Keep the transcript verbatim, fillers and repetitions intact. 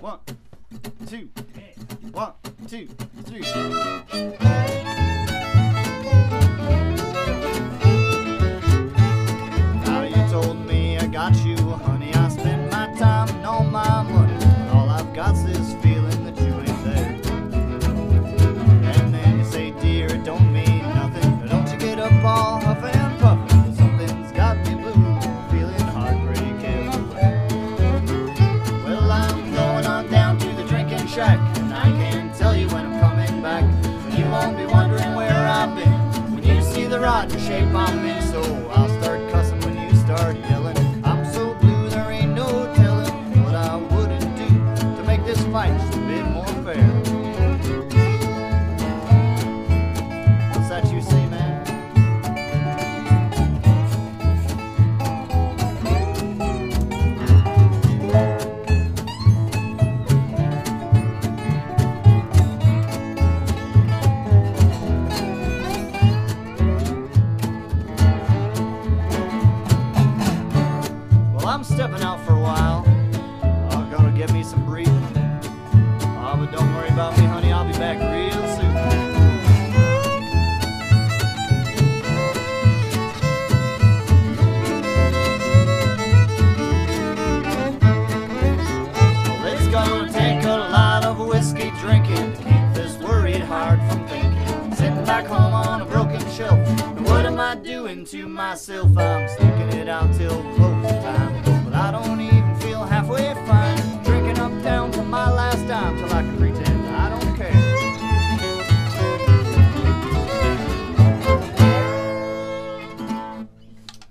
One, two, one, two, three. Now you told me I got you, honey. I spent my time and all my money, but all I've got's this feeling that you ain't there. And then you say, dear, it don't mean nothing. Don't you get up all huffing and puffing, 'cause something's got me blue, feeling heartbreak everywhere. Well, I'm going on down to the drinking shack, and I can't tell you when I'm coming back, but you won't be wondering where I've been when you see the rotten shape I'm in. So I'll start cussing when you start yelling. I'm so blue there ain't no telling what I wouldn't do to make this fight just a bit more fair. What's that you say, man? I'm stepping out for a while. I'm gonna get me some breathing. Oh, but don't worry about me, honey. I'll be back real soon. Well, it's gonna take a lot of whiskey drinking to keep this worried heart from thinking. Sitting back home on a broken shelf, and what am I doing to myself? I'm sticking it out till